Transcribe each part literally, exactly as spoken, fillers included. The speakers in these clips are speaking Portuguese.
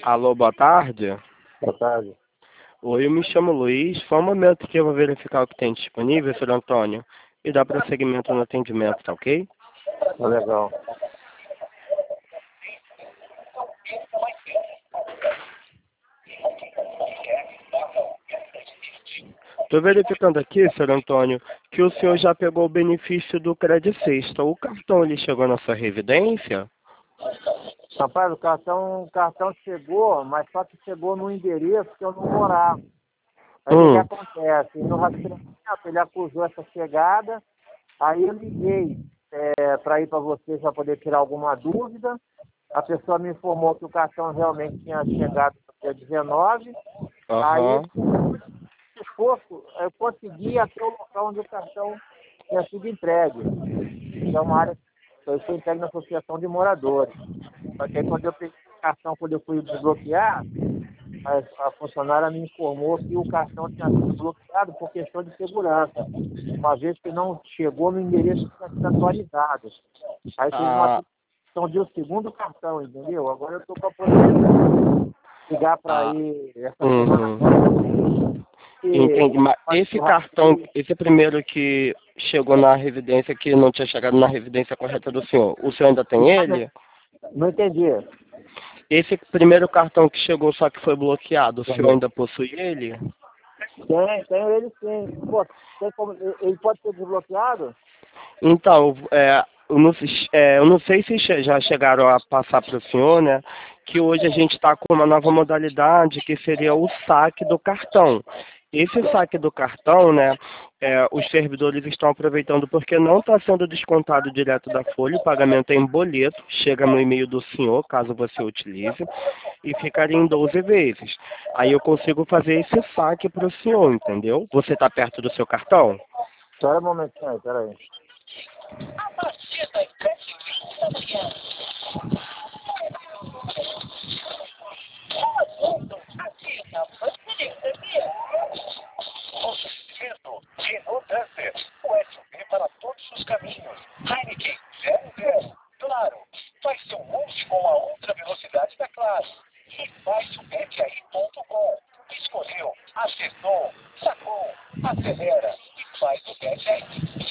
Alô, boa tarde. Boa tarde. Oi, eu me chamo Luiz. Só um momento que eu vou verificar o que tem disponível, senhor Antônio, e dar prosseguimento no atendimento, tá ok? Tá legal. Estou verificando aqui, senhor Antônio, que o senhor já pegou o benefício do Credit Sexta. O cartão ele chegou na sua residência? Rapaz, o cartão, o cartão chegou, mas só que chegou no endereço que eu não morava. Aí o que Hum. acontece? No rastreamento ele acusou essa chegada, aí eu liguei é, para ir para vocês para poder tirar alguma dúvida. A pessoa me informou que o cartão realmente tinha chegado no dia dezenove. Aí, Aham. se esforço, eu consegui até o local onde o cartão tinha sido entregue. É uma área que eu fui entregue na associação de moradores. Só que aí quando eu peguei o cartão, quando eu fui desbloquear, a, a funcionária me informou que o cartão tinha sido bloqueado por questão de segurança, uma vez que não chegou no endereço que tinha sido atualizado. Aí fez uma Ah, questão de um segundo cartão, entendeu? Agora eu estou para poder ligar para ah, ir essa semana uhum. e Entendi, mas fazer esse o cartão, rastreio. esse primeiro que chegou na residência, que não tinha chegado na residência correta do senhor, o senhor ainda tem ele? Não entendi. Esse primeiro cartão que chegou, só que foi bloqueado, o senhor ainda possui ele? Tem, tenho ele sim. Pô, tem como, ele pode ser desbloqueado? Então, é, eu, não, se- é, eu não sei se che- já chegaram a passar para o senhor, né, que hoje a gente está com uma nova modalidade que seria o saque do cartão. Esse saque do cartão, né, é, os servidores estão aproveitando porque não está sendo descontado direto da folha, o pagamento é em boleto, chega no e-mail do senhor, caso você utilize, e ficaria em doze vezes. Aí eu consigo fazer esse saque para o senhor, entendeu? Você está perto do seu cartão? Espera um momentinho aí, espera aí. Oferecimento Renault Duster, o S U V para todos os caminhos. Heineken zero zero. Claro, faz seu monte com a ultra velocidade da Claro. E faz o bet aí ponto com. Escolheu, acertou, sacou, acelera e faz o bet aí.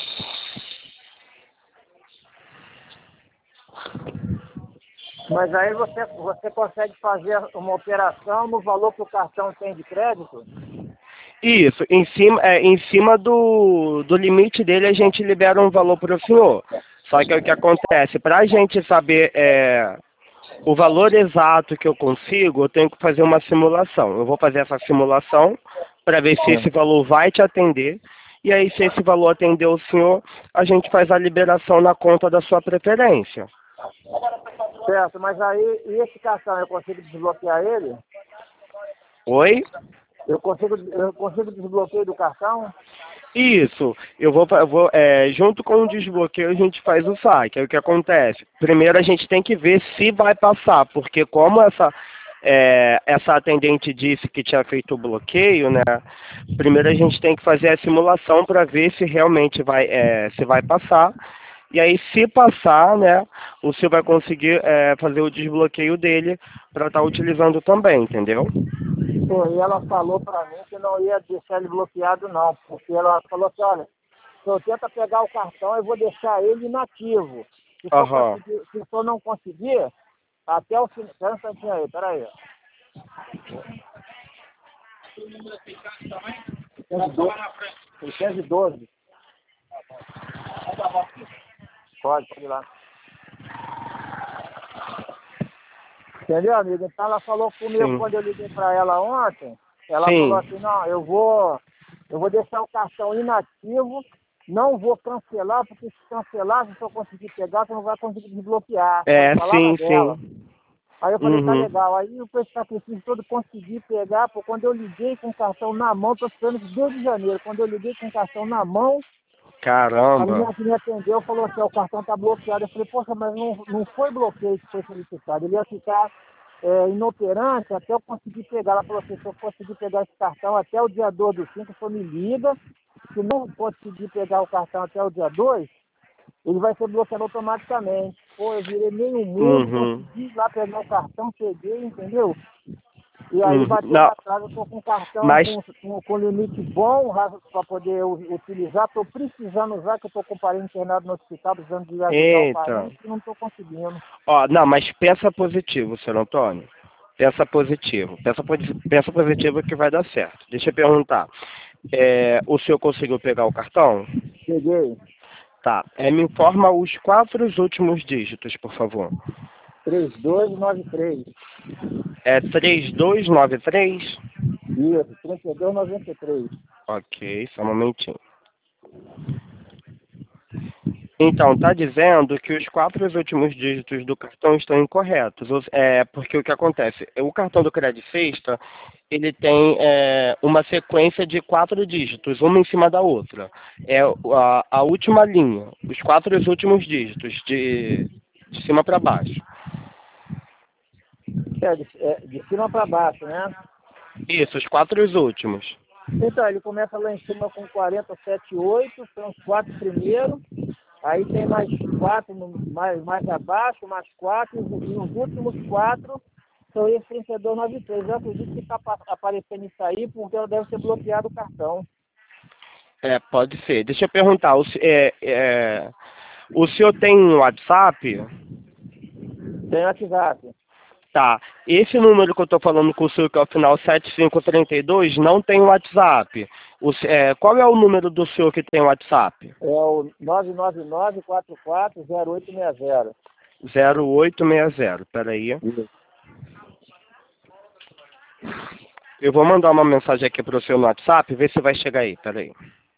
Mas aí você, você consegue fazer uma operação no valor que o cartão tem de crédito? Isso, em cima, é, em cima do, do limite dele a gente libera um valor para o senhor. Só que o que acontece, para a gente saber é, o valor exato que eu consigo, eu tenho que fazer uma simulação. Eu vou fazer essa simulação para ver se esse valor vai te atender. E aí, se esse valor atender o senhor, a gente faz a liberação na conta da sua preferência. Certo, mas aí, e esse cartão, eu consigo desbloquear ele? Oi? Eu consigo, eu consigo desbloqueio do cartão? Isso, eu vou, eu vou é, junto com o desbloqueio a gente faz o saque. Aí o que acontece? Primeiro a gente tem que ver se vai passar, porque como essa, é, essa atendente disse que tinha feito o bloqueio, né? Primeiro a gente tem que fazer a simulação para ver se realmente vai, é, se vai passar. E aí, se passar, né, o senhor vai conseguir é, fazer o desbloqueio dele para estar utilizando também, entendeu? Pô, e ela falou para mim que não ia deixar ele bloqueado não, porque ela falou assim, olha, se eu tenta pegar o cartão, eu vou deixar ele inativo. Se for, Aham. conseguir, se for não conseguir, até o final... Espera um instantinho aí, espera aí. seiscentos e doze. Pode, pode ir lá. Entendeu, amigo? Então ela falou comigo Sim. quando eu liguei para ela ontem. Ela falou Sim. assim, não, eu vou, eu vou deixar o cartão inativo, não vou cancelar, porque se cancelar, se eu conseguir pegar, você não vai conseguir desbloquear. Foi É, palavra sim, dela. sim. Aí eu falei, tá Uhum. legal. Aí eu com esse sacrifício todo consegui pegar, pô, quando eu liguei com o cartão na mão, tô esperando desde janeiro, quando eu liguei com o cartão na mão, a Caramba. menina que me atendeu falou assim, ó, o cartão tá bloqueado. Eu falei, poxa, mas não, não foi bloqueio que foi solicitado. Ele ia ficar é, inoperante até eu conseguir pegar. Ela falou assim, se eu conseguir pegar esse cartão até o dia dois do cinco, o senhor me liga. Se não conseguir pegar o cartão até o dia dois, ele vai ser bloqueado automaticamente. pô, eu virei meio mundo, Uhum. consegui lá pegar o cartão, peguei, entendeu? E aí Uhum. bateu Não, na trave, eu tô com cartão mas com, com, com limite bom para poder u- utilizar, tô precisando usar, que eu tô com o parente internado no hospital, precisando de ajudar o eita. parente e não tô conseguindo. Ó, não, mas pensa positivo, senhor Antônio. Pensa positivo. Pensa, posi- pensa positivo que vai dar certo. Deixa eu perguntar. É, o senhor conseguiu pegar o cartão? Peguei Tá. É, me informa os quatro últimos dígitos, por favor. três dois nove três. É três dois nove três? Isso, trinta e dois noventa e três. Ok, só um momentinho. Então, está dizendo que os quatro últimos dígitos do cartão estão incorretos. Ou- É, porque o que acontece? O cartão do Credit Sexta, ele tem é, uma sequência de quatro dígitos, uma em cima da outra. É a, a última linha, os quatro últimos dígitos, de, de cima para baixo. É, de, é, de cima para baixo, né? Isso, os quatro últimos. Então, ele começa lá em cima com quarenta e sete oito, são os quatro primeiros. Aí tem mais quatro no- mais, mais abaixo, mais quatro, e os e os últimos quatro são esses trinta e dois noventa e três. Eu acredito que está aparecendo isso aí porque ela deve ter bloqueado o cartão. É, pode ser. Deixa eu perguntar, o, se- é, é, o senhor tem um WhatsApp? Tem WhatsApp. Tá. Esse número que eu estou falando com o senhor, que é o final sete cinco três dois, não tem WhatsApp. O, se- é, qual é o número do senhor que tem WhatsApp? É o nove nove nove quatro quatro zero oito seis zero. zero oito seis zero. Peraí. Eu vou mandar uma mensagem aqui para o senhor no WhatsApp, ver se vai chegar aí. Peraí.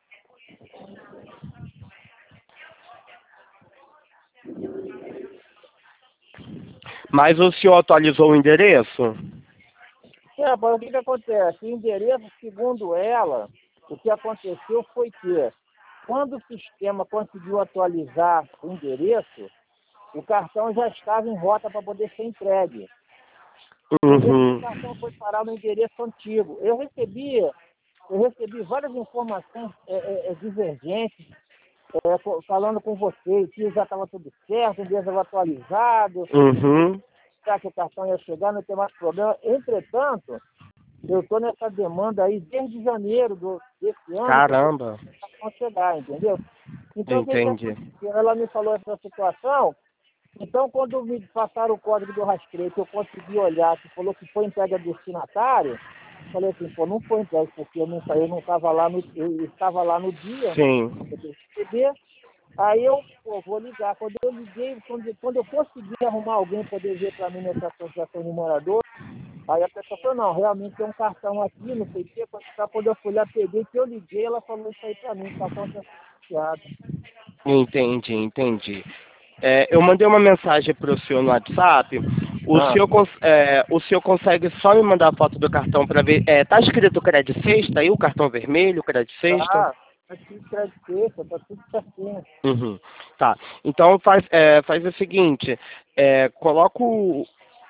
Mas o senhor atualizou o endereço? É, mas o que, que acontece? O endereço, segundo ela, o que aconteceu foi que, quando o sistema conseguiu atualizar o endereço, o cartão já estava em rota para poder ser entregue. Por isso que o Uhum. cartão foi parar no endereço antigo. Eu recebi, eu recebi várias informações é, é, é, divergentes, é, co- falando com você, que já estava tudo certo, o endereço estava atualizado, Uhum. será que o cartão ia chegar, não tem mais problema. Entretanto, eu estou nessa demanda aí desde janeiro do, desse ano para o Caramba. cartão chegar, entendeu? Então, o que que Entendi. aconteceu? Ela me falou essa situação. Então, quando me passaram o código do rastreio, que eu consegui olhar, que falou que foi entregue a destinatário, falei assim, pô, não foi entregue, porque eu não eu não estava lá no, eu estava lá no dia, Sim. eu receber. Aí eu, pô, vou ligar. Quando eu liguei, quando, quando eu consegui arrumar alguém poder ver para mim nessa associação de moradores, aí a pessoa falou, não, realmente tem um cartão aqui, não sei o quê, quando eu fui lá, peguei, que eu liguei, ela falou isso aí para mim, o cartão tinha sido associado. Entendi, entendi. É, eu mandei uma mensagem para o senhor no WhatsApp. O Ah, senhor, cons- é, o senhor consegue só me mandar a foto do cartão para ver? É, tá escrito Credit Sexta aí, o cartão vermelho, Credit Sexta? tá, tá tudo certo, tá tudo certinho. Uhum. Tá. Então faz, é, faz o seguinte, é, coloca o,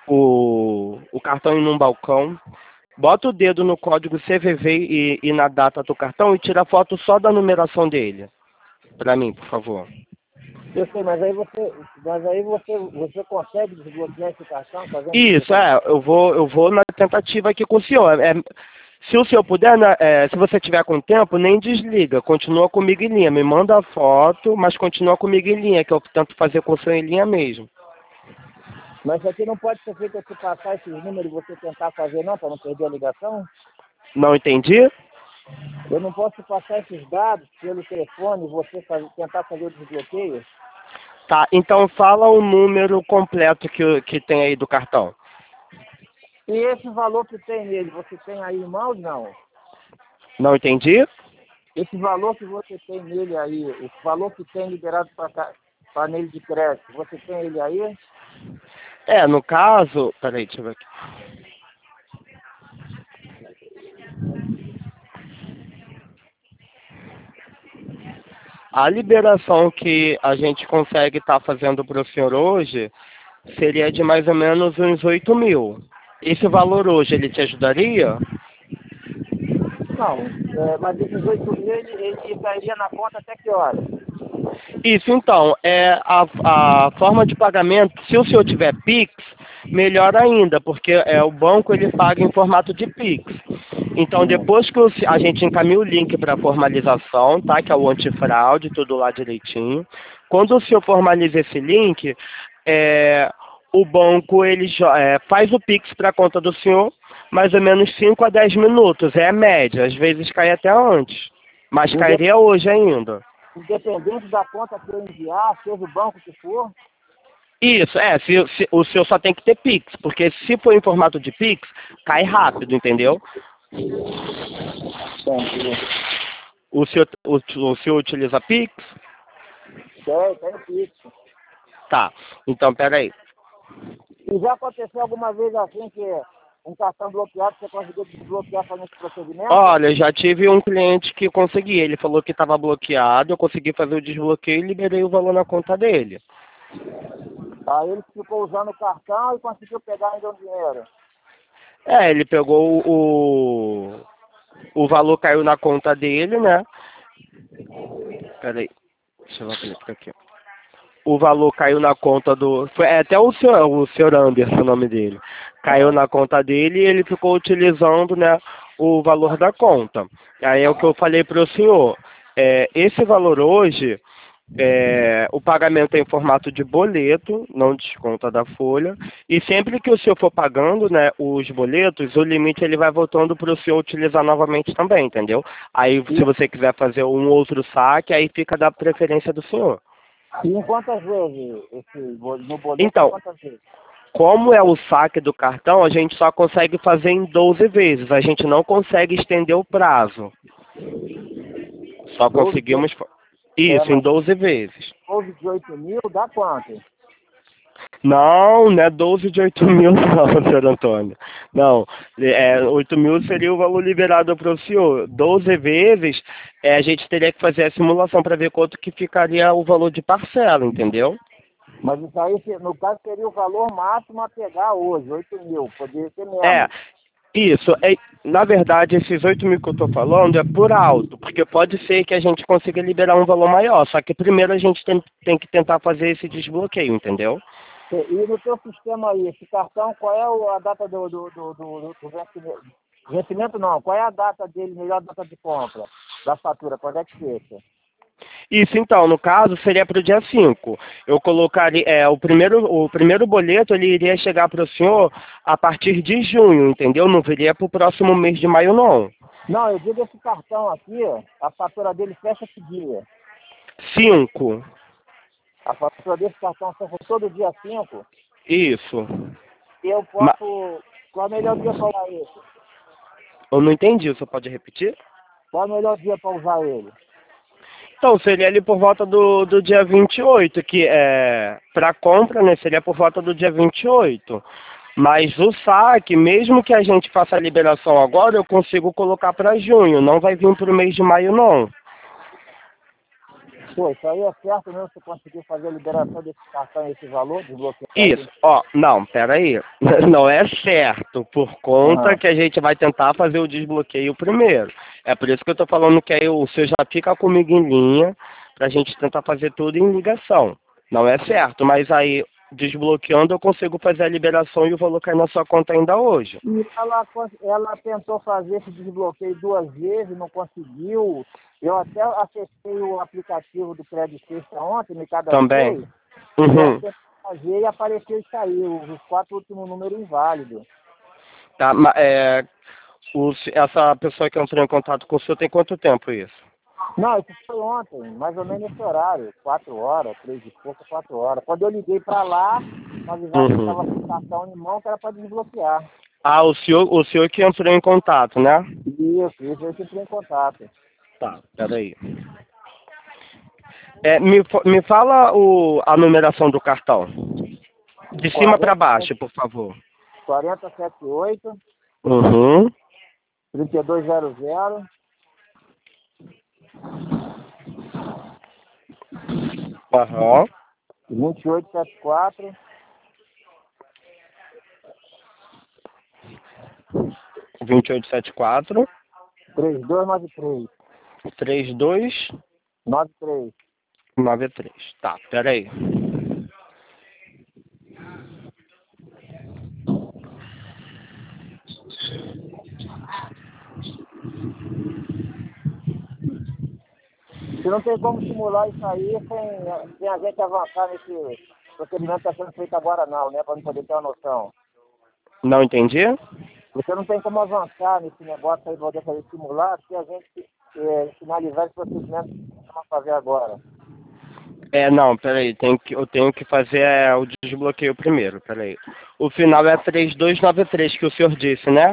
o, o cartão em um balcão, bota o dedo no código C V V e, e na data do cartão e tira a foto só da numeração dele. Para mim, por favor. Eu sei, mas aí você, mas aí você, você consegue desbloquear esse cartão fazendo o que você Isso, tá. é, eu vou, eu vou na tentativa aqui com o senhor. É, se o senhor puder, né, é, se você tiver com tempo, nem desliga, continua comigo em linha. Me manda a foto, mas continua comigo em linha, que eu tento fazer com o senhor em linha mesmo. Mas isso aqui não pode ser feito eu te passar esses números e você tentar fazer não, para não perder a ligação? Não entendi? Eu não posso te passar esses dados pelo telefone e você faz- tentar fazer o desbloqueio? Tá, então fala o número completo que, que tem aí do cartão. E esse valor que tem nele, você tem aí em mãos, não? Não entendi? Esse valor que você tem nele aí, o valor que tem liberado para nele de crédito, você tem ele aí? É, no caso... Peraí, deixa eu ver aqui. A liberação que a gente consegue estar fazendo para o senhor hoje seria de mais ou menos uns oito mil. Esse valor hoje, ele te ajudaria? Não, é, mas esses oito mil ele, ele cairia na conta até que hora? Isso, então, é a, a forma de pagamento, se o senhor tiver Pix, melhor ainda, porque é, o banco ele paga em formato de Pix. Então, depois que o, a gente encaminha o link para formalização, tá? Que é o antifraude, tudo lá direitinho. Quando o senhor formaliza esse link, é, o banco ele é, faz o Pix para a conta do senhor, mais ou menos cinco a dez minutos, é a média, às vezes cai até antes, mas cairia hoje ainda. Independente da conta que eu enviar, seja o banco que for? Isso, é, se, se, o senhor só tem que ter Pix, porque se for em formato de Pix, cai rápido, entendeu? O senhor, o, o senhor utiliza Pix? Tem, tem Pix. Tá, então peraí. E já aconteceu alguma vez assim que um cartão bloqueado, você conseguiu desbloquear fazendo esse procedimento? Olha, já tive um cliente que consegui, ele falou que estava bloqueado, eu consegui fazer o desbloqueio e liberei o valor na conta dele. Aí ele ficou usando o cartão e conseguiu pegar ainda o dinheiro. É, ele pegou o... O valor caiu na conta dele, né? Peraí, deixa eu abrir por aqui. O valor caiu na conta do... Foi é até o senhor, o senhor Anderson, o nome dele. Caiu na conta dele e ele ficou utilizando, né, o valor da conta. Aí é o que eu falei para o senhor. É, esse valor hoje... É, o pagamento é em formato de boleto, não desconta da folha, e sempre que o senhor for pagando, né, os boletos, o limite ele vai voltando para o senhor utilizar novamente também, entendeu? Aí se você quiser fazer um outro saque, aí fica da preferência do senhor. E em quantas vezes esse, no boleto? Então, quantas vezes? Como é o saque do cartão, a gente só consegue fazer em doze vezes, a gente não consegue estender o prazo. Só conseguimos... Isso, é, em doze vezes. doze de oito mil dá quanto? Não, não é doze de oito mil não, senhor Antônio. Não, é, oito mil seria o valor liberado para o senhor. doze vezes, é, a gente teria que fazer a simulação para ver quanto que ficaria o valor de parcela, entendeu? Mas isso aí, no caso, seria o valor máximo a pegar hoje, oito mil, poderia ser menos. É, isso. É, na verdade, esses oito mil que eu estou falando é por alto, porque pode ser que a gente consiga liberar um valor maior, só que primeiro a gente tem, tem que tentar fazer esse desbloqueio, entendeu? E no teu sistema aí, esse cartão, qual é o- a data do, do, do, do, do vencimento? Vencimento não, qual é a data dele, melhor data de compra da fatura, quando é que fica? Isso, então, no caso, seria para o dia cinco. Eu colocaria, é, o primeiro, o primeiro boleto, ele iria chegar para o senhor a partir de junho, entendeu? Não viria para o próximo mês de maio, não. Não, eu digo esse cartão aqui, a fatura dele fecha que dia? cinco. A fatura desse cartão fecha todo dia cinco. Isso. Eu Ma- posso... Qual é o melhor dia para usar ele? Eu não entendi, você pode repetir? Qual é o melhor dia para usar ele? Então, seria ali por volta do, do dia vinte e oito, que é para compra, né? Seria por volta do dia vinte e oito. Mas o saque, mesmo que a gente faça a liberação agora, eu consigo colocar para junho. Não vai vir para o mês de maio, não. Pô, isso aí é certo mesmo, você conseguir fazer a liberação desse cartão e esse valor, desbloquear Isso, ele? ó, não, peraí. Não é certo, por conta Aham. que a gente vai tentar fazer o desbloqueio primeiro. É por isso que eu tô falando que aí o senhor já fica comigo em linha, pra gente tentar fazer tudo em ligação. Não é certo, mas aí, desbloqueando, eu consigo fazer a liberação e o valor cai na sua conta ainda hoje. E ela, cons- ela tentou fazer esse desbloqueio duas vezes, não conseguiu. Eu até acessei o aplicativo do Crédito Sexta ontem, me Também. cadastrei. E ela Uhum. tentou fazer e apareceu isso aí, os quatro últimos números inválidos. Tá, ma- é, o, essa pessoa que entrou em contato com o senhor tem quanto tempo isso? Não, isso foi ontem, mais ou menos nesse horário, quatro horas, três e pouco, quatro horas. Quando eu liguei para lá, me avisaram que Uhum. estava com o cartão em mão, que era para desbloquear. Ah, o senhor, o senhor que entrou em contato, né? Isso, isso eu entrei em contato. Tá, peraí. É, me, fa- me fala o, a numeração do cartão. De cima para baixo, por favor. quarenta e sete oito, Uhum. trinta e dois zero zero, Aham. vinte e oito setenta e quatro, vinte e oito setenta e quatro, trinta e dois noventa e três, trinta e dois noventa e três. nove três. Tá, peraí. Você não tem como simular isso aí sem, sem a gente avançar nesse procedimento que está sendo feito agora não, né? Para não poder ter uma noção. Não entendi? Você não tem como avançar nesse negócio aí para poder fazer simular se a gente é, finalizar esse procedimento que vamos fazer agora. É, não, peraí, tem que, eu tenho que fazer é, o desbloqueio primeiro, peraí. O final é três dois nove três que o senhor disse, né?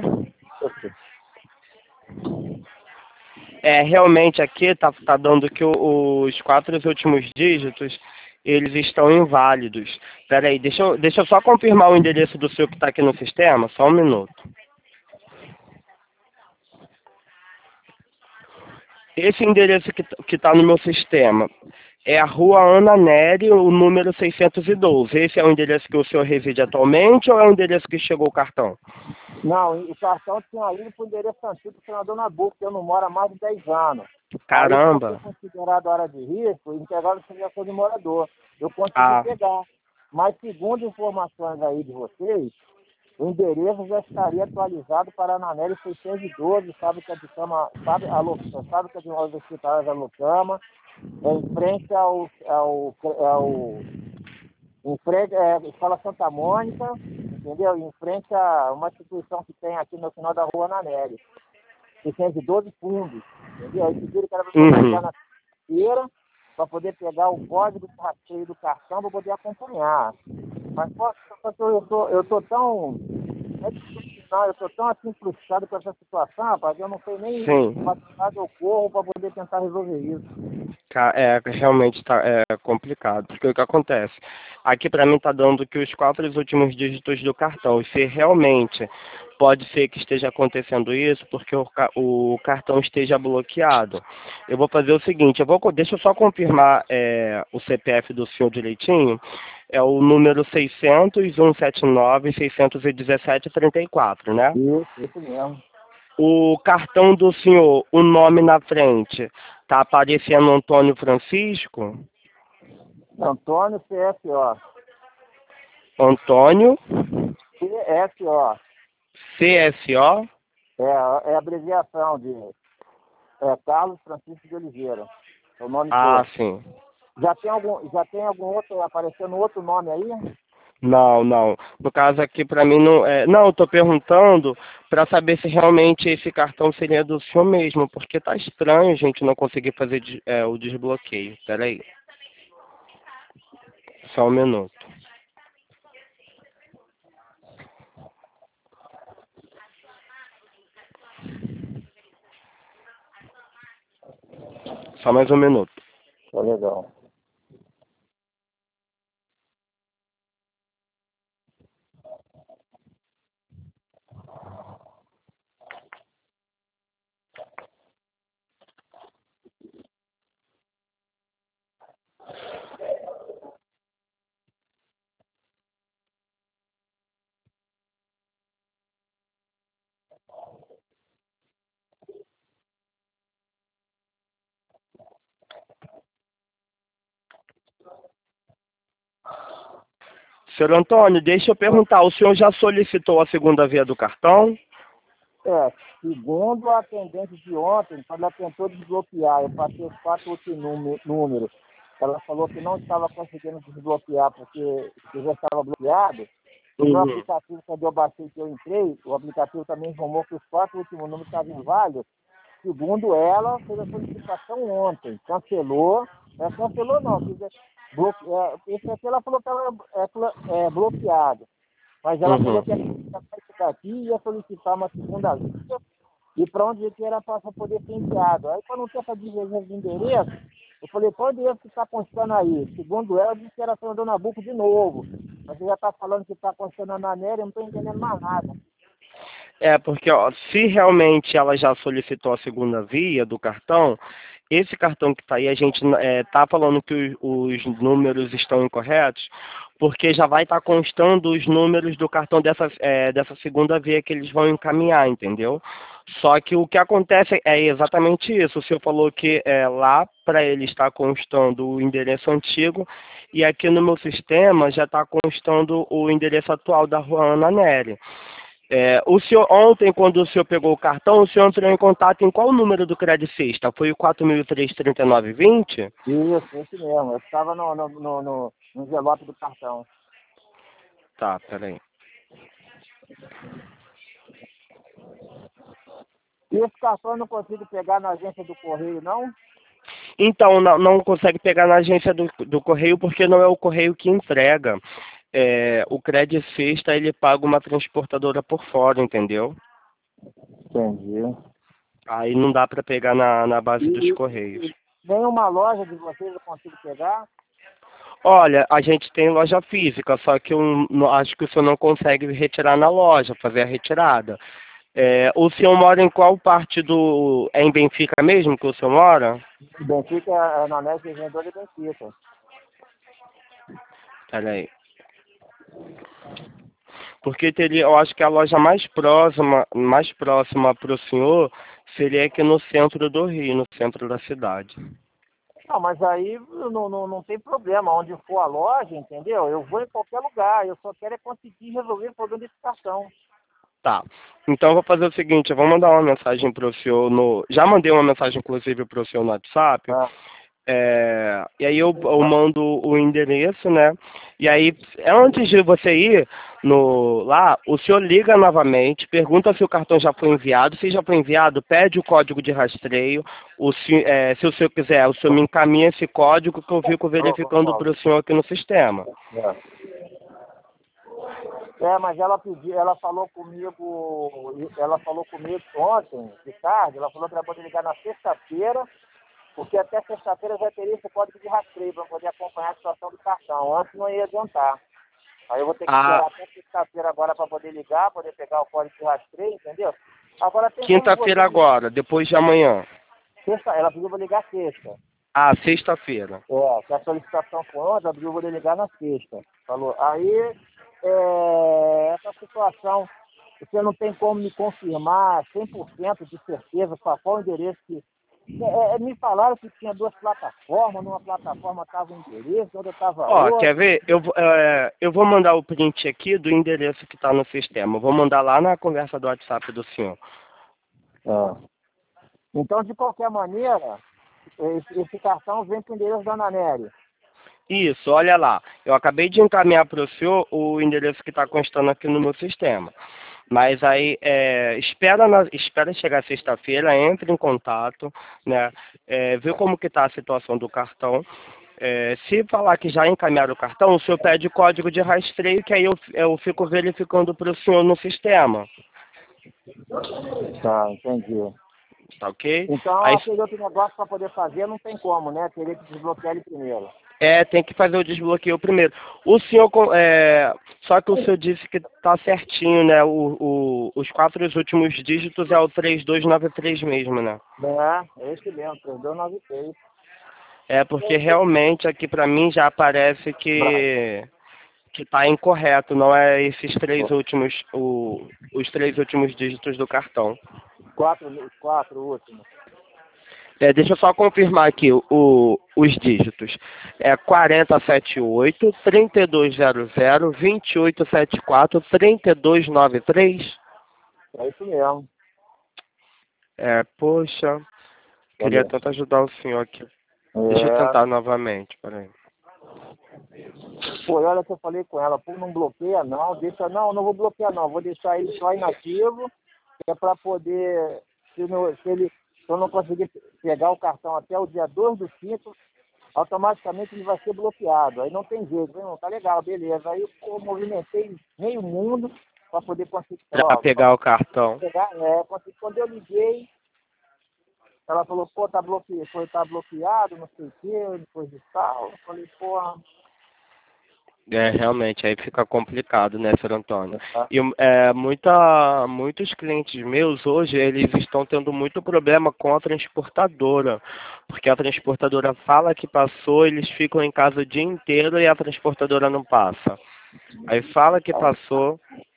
É, realmente aqui tá, tá dando que o- os quatro últimos dígitos, eles estão inválidos. Peraí, deixa eu, deixa eu só confirmar o endereço do senhor que está aqui no sistema, só um minuto. Esse endereço que está no meu sistema é a Rua Ana Nery, o número seiscentos e doze. Esse é o endereço que o senhor reside atualmente ou é o endereço que chegou o cartão? Não, o cartão tinha ido para o endereço antigo do senador Nabuco, que eu não moro há mais de dez anos. Caramba! Aí, foi considerado área de risco e integrado a associação de morador. Eu consegui Ah. pegar. Mas, segundo informações aí de vocês, o endereço já estaria atualizado para a Ananelli seiscentos e doze, fábrica de cama, fábrica, a fábrica de móveis hospitalares da Lucama, é, em frente ao, ao, ao em frente à é, Escola Santa Mônica, entendeu? Em frente a uma instituição que tem aqui no final da rua Ananelli. seiscentos e doze fundos, entendeu? Aí pediram que era para Uhum. pegar na feira para poder pegar o código de rastreio do cartão para poder acompanhar. Mas posso, eu tô, eu tô tão. É difícil, não, eu tô tão assim frustrado com essa situação, rapaz, eu não sei nem para eu corro para poder tentar resolver isso. É, realmente tá, é complicado, porque o que acontece? Aqui para mim tá dando que os quatro últimos dígitos do cartão, e se realmente pode ser que esteja acontecendo isso, porque o, o cartão esteja bloqueado. Eu vou fazer o seguinte, eu vou, deixa eu só confirmar é, o C P F do senhor direitinho, é o número seiscentos, cento e setenta e nove, seiscentos e dezessete, trinta e quatro, né? Isso, isso mesmo. O cartão do senhor, o nome na frente, tá aparecendo Antônio Francisco? Antônio C S O. Antônio C S O. C S O? É, é a abreviação de é, Carlos Francisco de Oliveira. É o nome Ah, todo. sim. Já tem algum, já tem algum outro, aparecendo outro nome aí? Não, não. No caso aqui, para mim, não é... Não, eu tô perguntando para saber se realmente esse cartão seria do senhor mesmo, porque tá estranho a gente não conseguir fazer é, o desbloqueio. Peraí. Só um minuto. Só mais um minuto. Tá legal. Senhor Antônio, deixa eu perguntar, o senhor já solicitou a segunda via do cartão? É, segundo a atendente de ontem, quando ela tentou desbloquear, eu passei os quatro últimos números. Ela falou que não estava conseguindo desbloquear porque já estava bloqueado. E no Uhum. aplicativo, quando eu baixei que eu entrei, o aplicativo também informou que os quatro últimos números estavam inválidos. Segundo ela, fez a solicitação ontem. Cancelou. É, cancelou não. Fez, bloque, é, esse aqui ela falou que estava é, é, bloqueado. Mas ela Uhum. falou que ia aqui ia solicitar uma segunda via e para onde que era para poder ser enviado. Aí, para não ter essa divergência de endereço, eu falei, qual endereço que está constando aí? Segundo ela, disse que era São Dona Nabuco de novo. Mas você já está falando que está constando na Néria, eu não estou entendendo mais nada. É, porque ó, se realmente ela já solicitou a segunda via do cartão, esse cartão que está aí, a gente está falando que os, os números estão incorretos, porque já vai estar tá constando os números do cartão dessa, é, dessa segunda via que eles vão encaminhar, entendeu? Só que o que acontece é exatamente isso. O senhor falou que é, lá para ele está constando o endereço antigo e aqui no meu sistema já está constando o endereço atual da rua Ana Nery. É, o senhor, ontem, quando o senhor pegou o cartão, o senhor entrou em contato em qual número do Credicista? Foi o quatro mil e três, trinta e nove vinte? Isso, esse mesmo. Eu estava no, no, no, no, no envelope do cartão. Tá, peraí. E esse cartão eu não consigo pegar na agência do Correio, não? Então, não, não consegue pegar na agência do, do Correio porque não é o Correio que entrega. É, o Credicista, ele paga uma transportadora por fora, entendeu? Entendi. Aí não dá para pegar na, na base dos E, Correios. e nenhuma loja de vocês eu consigo pegar? Olha, a gente tem loja física, só que eu não- acho que o senhor não consegue retirar na loja, fazer a retirada. É, o senhor mora em qual parte do... É em Benfica mesmo que o senhor mora? Benfica é na Neve Vendedor de Benfica. Peraí. Porque teria, eu acho que a loja mais próxima, mais próxima para o senhor seria aqui no centro do Rio, no centro da cidade. Não, mas aí não, não, não tem problema. Onde for a loja, entendeu? Eu vou em qualquer lugar. Eu só quero é conseguir resolver o problema desse cartão. Tá. Então eu vou fazer o seguinte, eu vou mandar uma mensagem para o senhor no... Já mandei uma mensagem, inclusive, para o senhor no WhatsApp. Ah, É, e aí eu, eu mando o endereço, né? E aí, antes de você ir no, lá, o senhor liga novamente, pergunta se o cartão já foi enviado. Se já foi enviado, pede o código de rastreio. O, se, é, se o senhor quiser, o senhor me encaminha esse código que eu fico verificando para o senhor aqui no sistema. é. é, mas ela pediu, ela falou comigo, ela falou comigo ontem, de tarde, ela falou que ela pode ligar na sexta-feira, porque até sexta-feira já teria esse código de rastreio para poder acompanhar a situação do cartão. Antes não ia adiantar. Aí eu vou ter que Ah, esperar até sexta-feira agora para poder ligar, poder pegar o código de rastreio, entendeu? Agora tem como quinta-feira você... agora, depois de amanhã. Sexta, ela pediu para ligar sexta. Ah, sexta-feira. É, que a solicitação foi ontem, ela pediu para ligar na sexta. Falou. Aí, é, essa situação, você não tem como me confirmar cem por cento de certeza qual qual o endereço que... É, é, me falaram que tinha duas plataformas, numa plataforma estava um endereço, outra estava Ó, outro. quer ver? Eu, vou- é, eu vou mandar o print aqui do endereço que está no sistema. Eu vou mandar lá na conversa do WhatsApp do senhor. É. Então, de qualquer maneira, esse, esse cartão vem com o endereço da Ana Nery. Isso, olha lá. Eu acabei de encaminhar para o senhor o endereço que está constando aqui no meu sistema. Mas aí, é, espera, na, espera chegar sexta-feira, entre em contato, né? É, vê como que está a situação do cartão. É, se falar que já encaminharam o cartão, o senhor pede código de rastreio, que aí eu, eu fico verificando para o senhor no sistema. Tá, entendi. Tá ok? Então, Aí, aquele outro negócio para poder fazer não tem como, né? Teria que desbloquear ele primeiro. é, tem que fazer o desbloqueio primeiro. O senhor, com- é, só que o senhor disse que tá certinho, né? O, o, os quatro últimos dígitos é o três dois nove três mesmo, né? É, é esse mesmo, três dois nove três. É porque realmente aqui para mim já aparece que que tá incorreto, não é esses três últimos, o, os três últimos dígitos do cartão. Quatro, os quatro últimos. É, deixa eu só confirmar aqui o, o- os dígitos. É quatro sete oito, três dois zero zero, dois oito sete quatro, três dois nove três. É isso mesmo. É, poxa, queria tanto ajudar o senhor aqui. Deixa eu É. tentar novamente, peraí. Pô, olha que eu falei com ela, pô, não bloqueia não, deixa, não, não vou bloquear não, vou deixar ele só inativo, que é para poder, se, no, se ele, se eu não conseguir pegar o cartão até o dia dois do cinco, automaticamente ele vai ser bloqueado. Aí não tem jeito, não, tá legal, beleza. Aí eu movimentei meio mundo para poder conseguir. Pra Ó, pegar o cartão. pegar, é, consegui, quando eu liguei, ela falou, pô, tá bloqueado, foi, tá bloqueado, não sei o quê, depois de tal. Eu falei, pô, É, realmente, aí fica complicado, né, senhor Antônio? E é, muita, muitos clientes meus hoje, eles estão tendo muito problema com a transportadora, porque a transportadora fala que passou, eles ficam em casa o dia inteiro e a transportadora não passa. Aí fala que passou.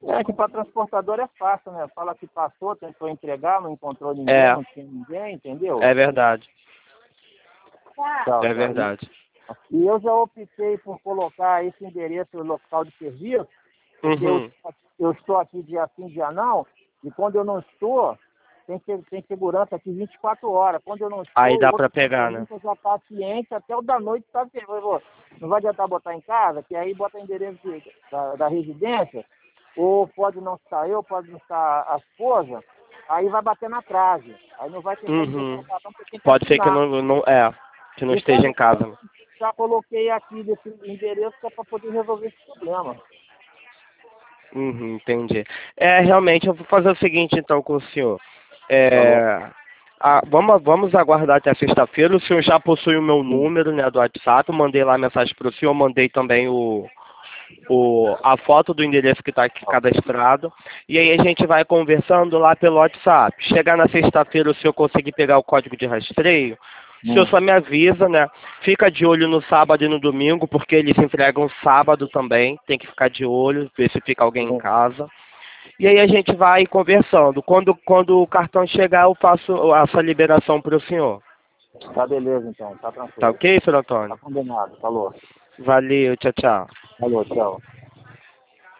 É que para transportador é fácil, né? Fala que passou, tentou entregar, não encontrou ninguém, É. não tinha ninguém, entendeu? É verdade. Tal, É tal. verdade. E eu já optei por colocar esse endereço no local de serviço, porque Uhum. eu, eu estou aqui dia sim, dia não, e quando eu não estou, tem, se- tem segurança aqui vinte e quatro horas. Quando eu não estou, Aí dá o pra outro pegar, né? motorista já está ciente, até o da noite está ciente. Eu vou- Não vai adiantar botar em casa, que aí bota endereço de- da, da residência, ou pode não estar eu, pode não estar a esposa, aí vai bater na trave. Aí não vai ter como você Uhum. colocar, então você tem que Pode ser que assinar. não, não é, que não Então, esteja em casa. já coloquei aqui desse endereço para poder resolver esse problema. Uhum, entendi. É, realmente, eu vou fazer o seguinte, então, com o senhor. É, a- vamos, vamos aguardar até sexta-feira. O senhor já possui o meu número, né, do WhatsApp. Eu mandei lá a mensagem para o senhor. Mandei também o, o, a foto do endereço que está aqui cadastrado. E aí a gente vai conversando lá pelo WhatsApp. Chegar na sexta-feira, o senhor conseguir pegar o código de rastreio, o senhor só me avisa, né? Fica de olho no sábado e no domingo, porque eles entregam sábado também. Tem que ficar de olho, ver se fica alguém em casa. E aí a gente vai conversando. Quando, quando o cartão chegar, eu faço essa liberação para o senhor. Tá beleza, então. Tá Tá tranquilo. ok, senhor Tá Antônio? combinado. Falou. Valeu, tchau, tchau. Falou, tchau.